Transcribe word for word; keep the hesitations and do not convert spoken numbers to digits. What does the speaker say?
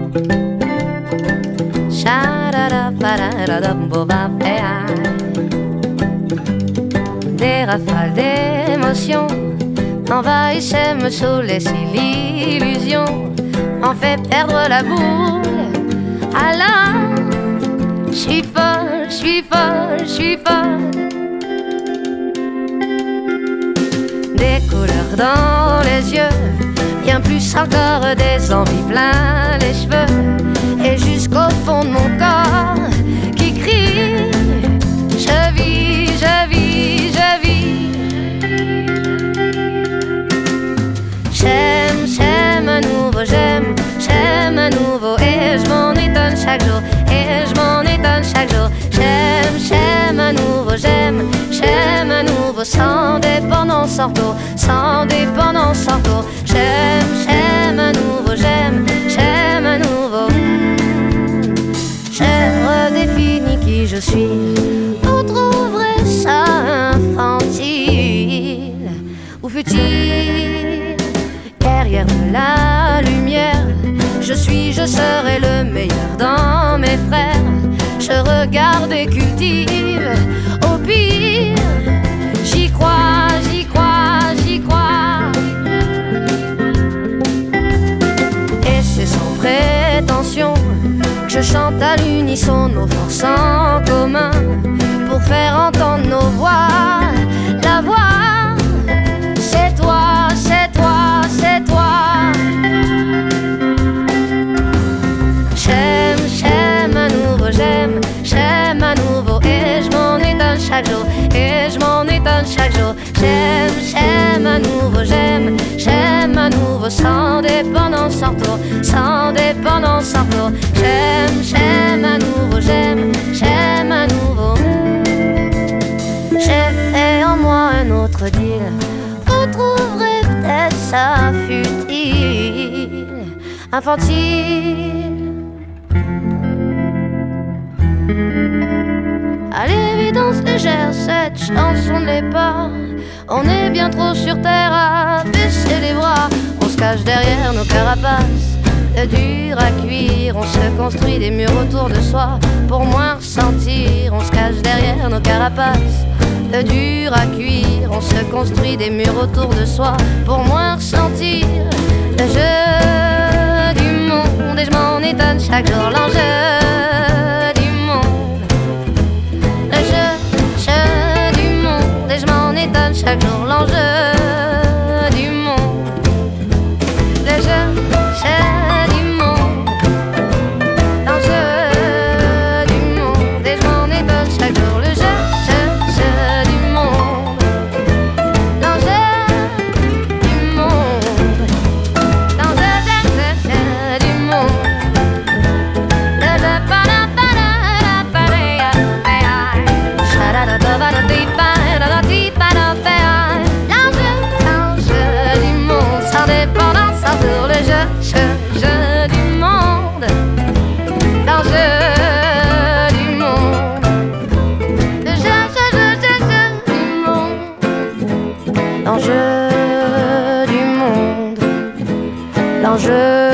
Des rafales d'émotions envahissaient, me saoulaient si l'illusion en fait perdre la boule. Alors, j'suis folle, j'suis folle, j'suis folle. Des couleurs dans les yeux, bien plus encore des envies plein les cheveux, et jusqu'au fond de mon corps qui crie: je vis, je vis, je vis. J'aime, j'aime à nouveau, j'aime, j'aime à nouveau, et je m'en étonne chaque jour, et je m'en étonne chaque jour. J'aime, j'aime à nouveau, j'aime, j'aime à nouveau, sans dépendance sans retour, sans dépendance sans retour. J'aime, j'aime à nouveau, j'aime, j'aime à nouveau. J'ai redéfini qui je suis. Vous trouverez ça infantile ou futile. Derrière de la lumière, je suis, je serai le meilleur dans mes frères. Je regarde et cultive. Au pire, j'y crois, j'y crois, j'y crois. Et c'est sans prétention que je chante à l'unisson nos forces en commun pour faire entendre nos voix. La voix, c'est toi, c'est toi, c'est toi. J'aime, j'aime à nouveau, j'aime, j'aime à nouveau, et je m'en étonne chaque jour, et je m'en étonne chaque jour. J'aime, j'aime à nouveau, j'aime, j'aime à nouveau, sans dépendance sans retour, sans dépendance sans retour. J'aime, j'aime à nouveau, j'aime, j'aime à nouveau. J'ai fait en moi un autre deal, vous trouverez peut-être ça futile, infantile. À l'évidence légère, cette chanson ne l'est pas. On est bien trop sur terre à baisser les bras. On se cache derrière nos carapaces, de dur à cuire. On se construit des murs autour de soi pour moins ressentir. On se cache derrière nos carapaces, de dur à cuire. On se construit des murs autour de soi pour moins ressentir le jeu du monde. Et je m'en étonne chaque jour, l'enjeu du monde. Le jeu, jeu du monde. Et je m'en étonne chaque jour, l'enjeu du monde. Le jeu, jeu du monde. L'enjeu du monde. Et je m'en étonne chaque jour, le jeu, jeu, jeu du monde. L'enjeu du monde. L'enjeu, jeu, jeu, jeu du monde. Le jeu, para, para, para, para. L'enjeu, l'enjeu du monde. Sans dépendance, sans tour, le jeu, jeu, jeu du monde. L'enjeu du monde. Le jeu, jeu, jeu, jeu, jeu du monde. L'enjeu du monde. L'enjeu